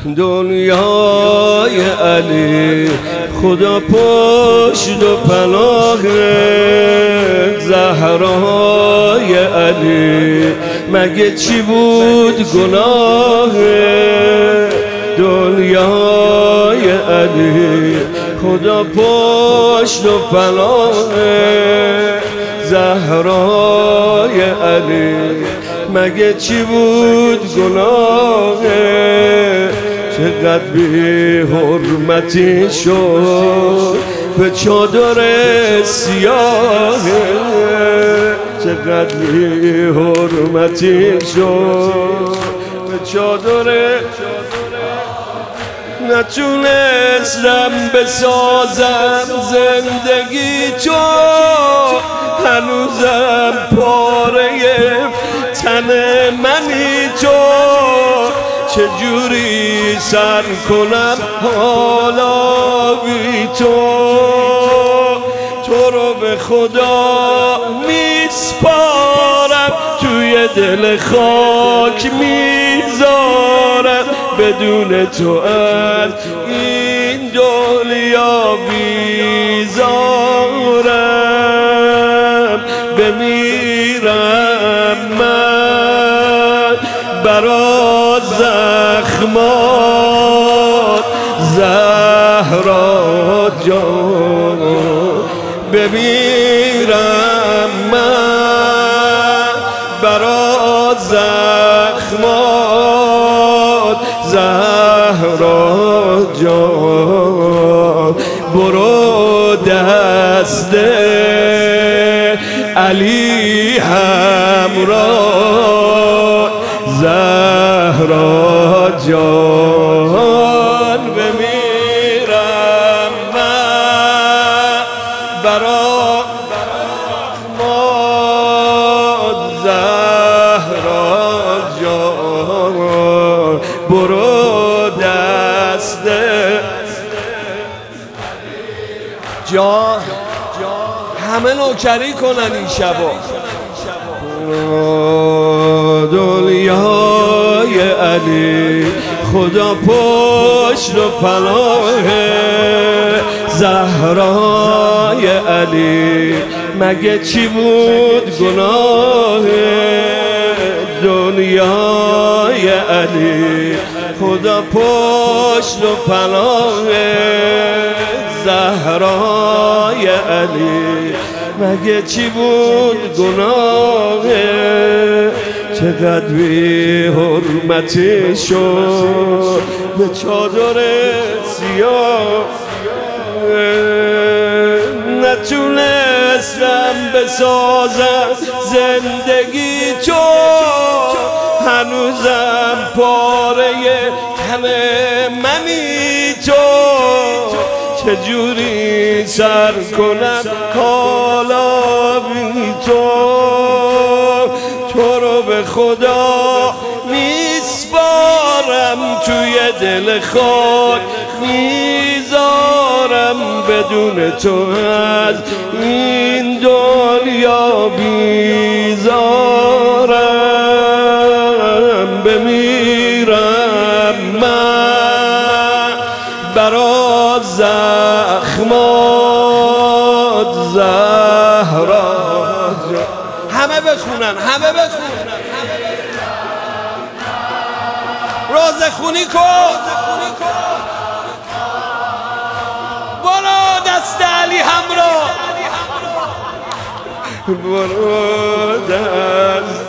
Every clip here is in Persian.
دنیای علی خدا پشت و پناه زهرای علی مگه چی بود گناه دنیای علی خدا پشت و پناه زهرای علی مگه چی بود گناه چقدر بی حرمتی شد به چادر سیاه چقدر بی حرمتی شد به چادر نتونستم بسازم زندگی تو هنوزم پاره تن منی تو چجوری سر کنم حالا بی تو تو رو به خدا میسپارم توی دل خاک میذارم بدون تو از این دنیا بیزارم بمیرم من برا زخمات زهرا جان بمیرم من برا زخمات زهرا جان برو دست علی همراه زهرا جان بمیرم من برا ماد زهرا جان برو دست جان همه نوکری کنن این شبا دنیای علی خدا پشت و پناه زهرای علی مگه چی بود گناه دنیای علی خدا پشت و پناه زهرای علی مگه چی بود گناه چقدر بی حرمتی شد به چادر سیاه نتونستم بسازم زندگی تو هنوزم پاره تن منی تو چجوری سر کنم حالا بی تو تو رو به خدا میسپارم توی دل خاک میذارم بدون تو از این دنیا بیزارم بمیرم من برا زخمات زهرا همه بخونن همه بخونن روزه خونی کن برو دست علی همراه برو دست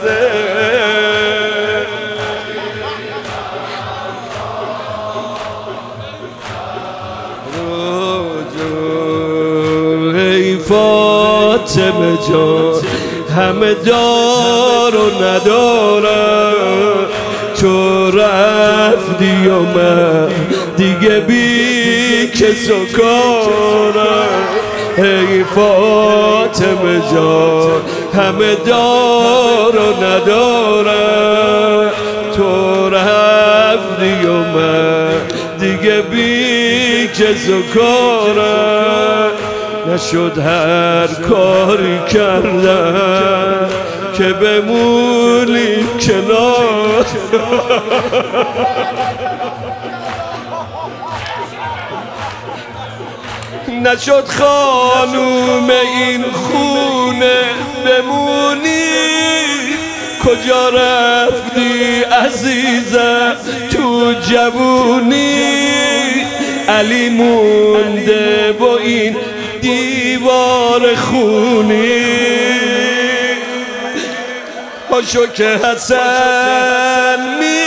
ای فاطمه جان همه دار و ندارم تو رفتی و من دیگه بی کس و کارم ای فاطمه جان همه دار و ندارم تو رفتی و من دیگه بی کس و کارم نشد هر کاری کردم که بمونی کنار نشد خانوم این خونه بمونی. کجا رفتی عزیزم تو جوونی؟ علی مونده با این دیوار خونی. پاشو که حسن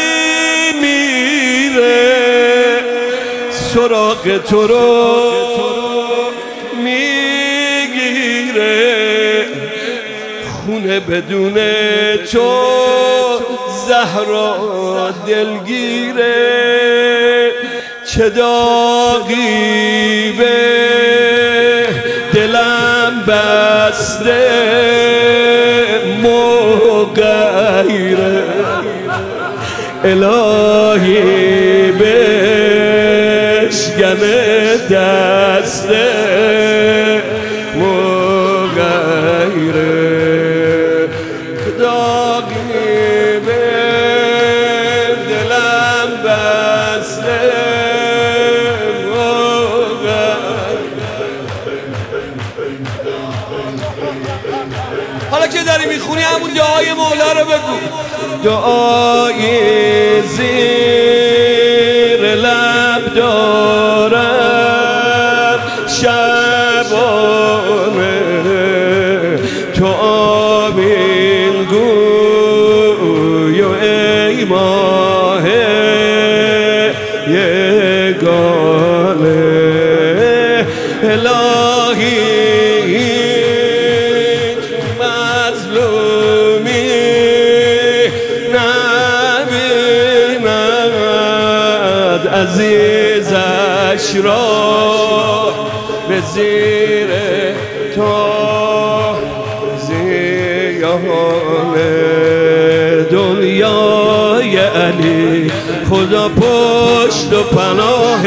میمیره سراغ تو رو میگیره. خونه بدون تو زهرا دلگیره. چه داغی به دلم بسته مغیره. الهی بشکن دسته مغیره. داغی به دلم بسته حالا که داری میخونی همون دعای مولا رو بگو. دعای زیر لب دارم شبانه تو آمین گوی و ای ماه یگانه. الهی عزیزش را به زیر تو زیانه. دنیای علی خدا پشت و پناه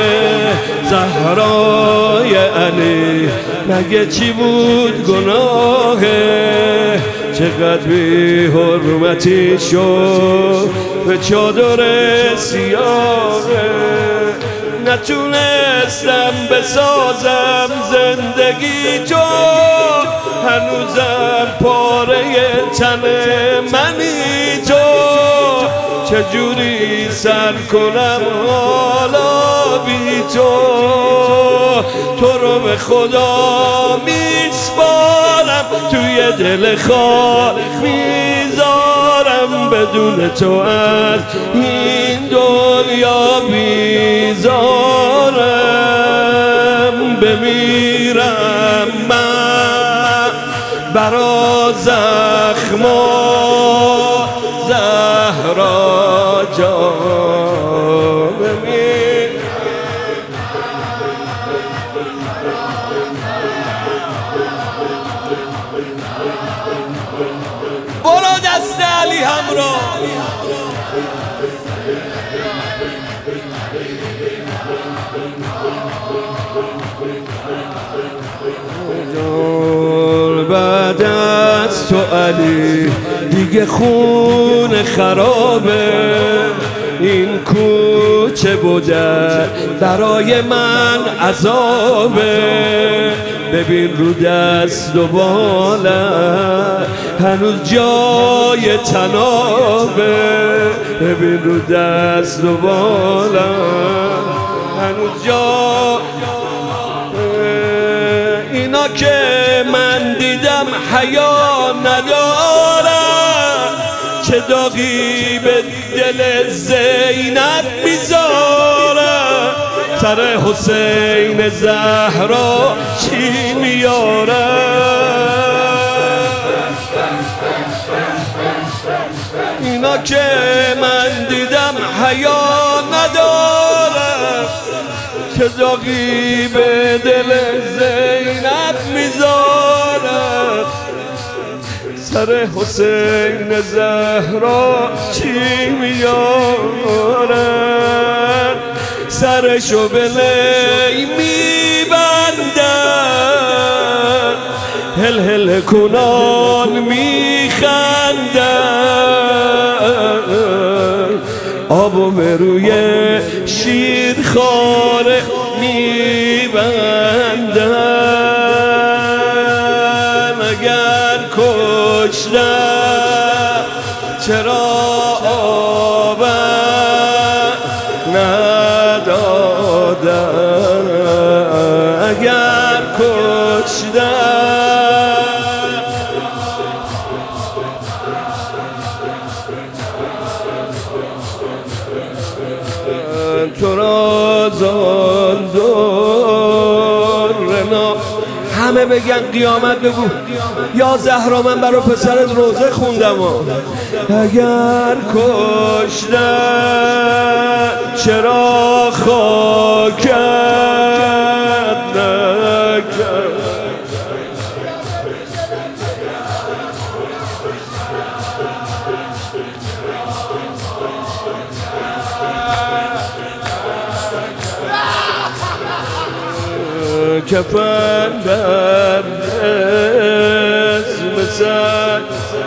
زهرای علی مگه چی بود گناه. چقدر بی حرمتی شد به چادر سیاهه. نتونستم بسازم زندگی تو هنوزم پاره تن منی تو. چجوری سر کنم حالا بی تو. تو رو به خدا میسپارم توی دل خار میذارم. بدون تو از این دنیا بیزارم. بمیرم من برا زخما زهرا جان. برو دست علی همراه. بعد از تو علی دیگه خون خرابه. این کوچه بوده برای من عذابه. ببین رو دست و بالم هنوز جای تنابه. ببین رو دست و بالم هنوز جای. اینا که من دیدم حیا ندارم. چه داغی به دل زینب میذارم. سر حسین زهرا چی میارم. اینا که من دیدم حیا ندارم. چه داغی به دل زینب میذارم. سر حسین زهرا چی میارم. سرشو به لی میبندن. هل هل کنان میخندن. آبو به روی شیرخواره میبندن. ندادم اگر کشتم چرا آبم ندادم اگر کشتم تو را زان دورنا همه بگن قیامت بگو یا زهرا من برای پسرت روزه خوندم اگر کشتم چرا خاکت نکرد کفن در اسم سر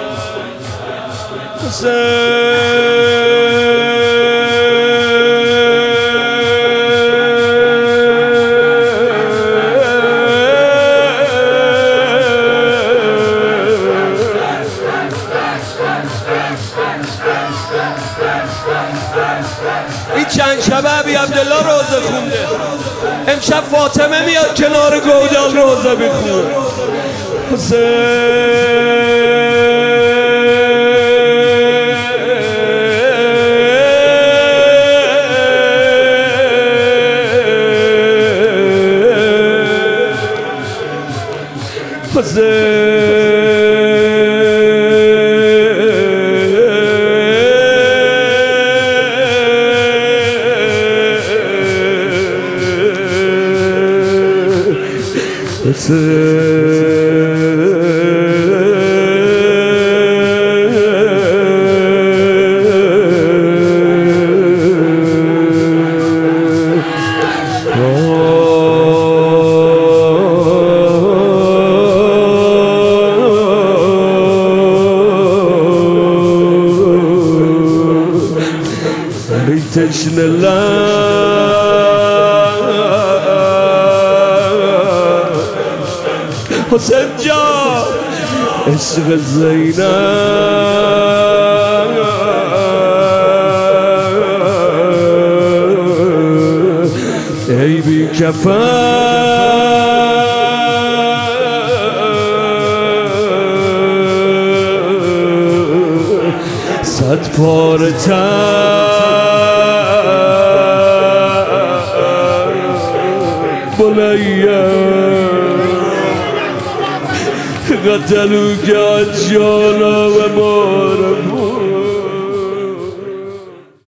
این چند شبه عبی عبدالله روزه خونده امشب فاطمه میاد کنار گودال روزه بخونه تشنه حسین جان عشق زینب ای بی کفن صد پاره بلیم قتلوك عجانا وما